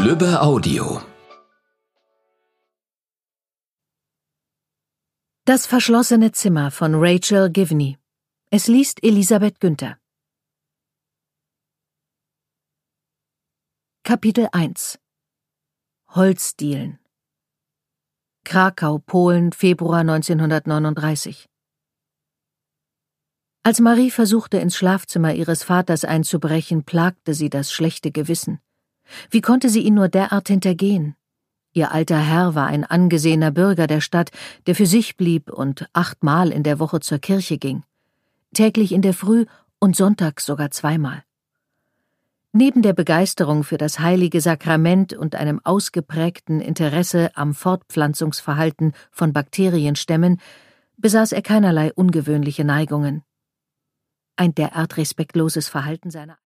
Lübbe Audio. Das verschlossene Zimmer von Rachel Givney. Es liest Elisabeth Günther. Kapitel 1. Holzdielen. Krakau, Polen, Februar 1939. Als Marie versuchte, ins Schlafzimmer ihres Vaters einzubrechen, plagte sie das schlechte Gewissen. Wie konnte sie ihn nur derart hintergehen? Ihr alter Herr war ein angesehener Bürger der Stadt, der für sich blieb und 8-mal in der Woche zur Kirche ging. Täglich in der Früh und sonntags sogar 2-mal. Neben der Begeisterung für das heilige Sakrament und einem ausgeprägten Interesse am Fortpflanzungsverhalten von Bakterienstämmen besaß er keinerlei ungewöhnliche Neigungen. Ein derart respektloses Verhalten seiner